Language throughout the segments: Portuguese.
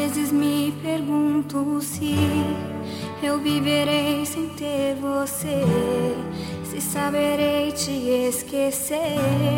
vezes me pergunto se eu viverei sem ter você, se saberei te esquecer.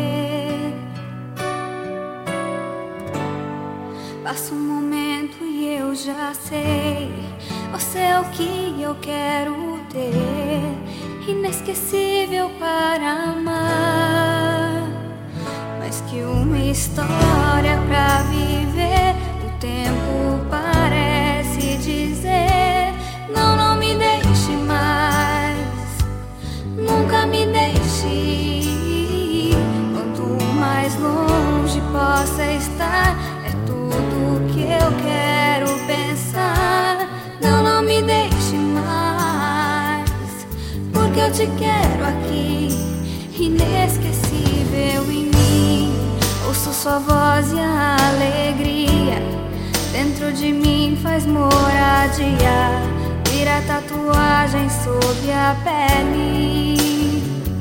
Passa um momento e eu já sei, você é o que eu quero ter, inesquecível para amar. Mais que uma história pra viver, o tempo parece dizer: não, não me deixe mais, nunca me deixe ir. Quanto mais longe possa estar, é tudo que eu quero pensar. Não, não me deixe mais, porque eu te quero aqui, inesquecível em mim. Ouço sua voz e a alegria dentro de mim faz moradia, vira tatuagem sob a pele.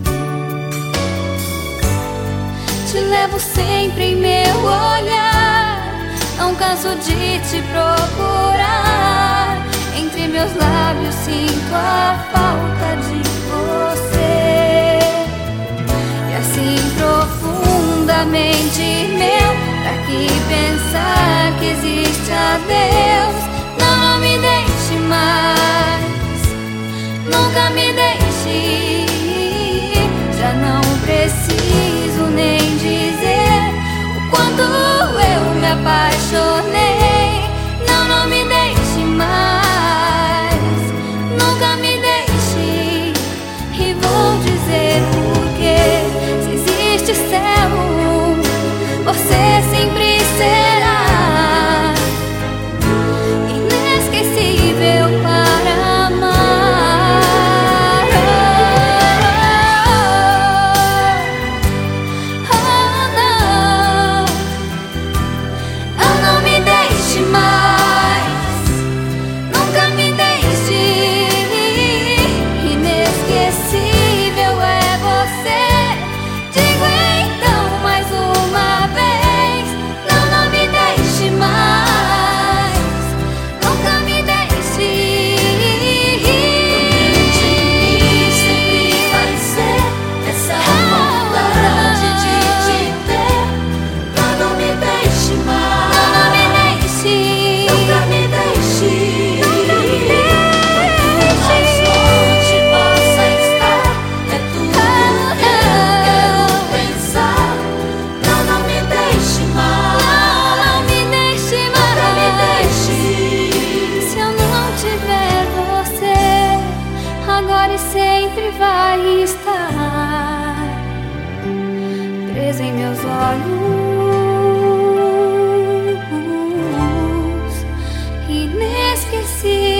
Te levo sempre em meu olhar, não canso de te procurar. Entre meus lábios sinto a falta de você, e assim profundamente meu, pra que pensar que existe a Deus. Não, não me deixe mais, nunca me deixe ir. Já não preciso nem dizer o quanto eu me apaixonei. Não, não me deixe mais, nunca me deixe ir. E vou dizer porque, se existe céu, você sempre será inesquecível para amar. Oh, não, não, não me deixe mais, nunca me deixe ir. Inesquecível é você. Digo então mais uma vez: não, não me deixe mais, nunca me deixe ir. Sempre vai ser essa vontade de te ter. Não, não me deixe mais, Não, não me deixe, nunca me deixe. nunca me Mais longe possa estar, é tudo que eu quero pensar. Não, não me deixe mais, Não me deixe nunca me mais. deixe. Se eu não tiver você, agora e sempre vai estar preso em meus olhos, inesquecível.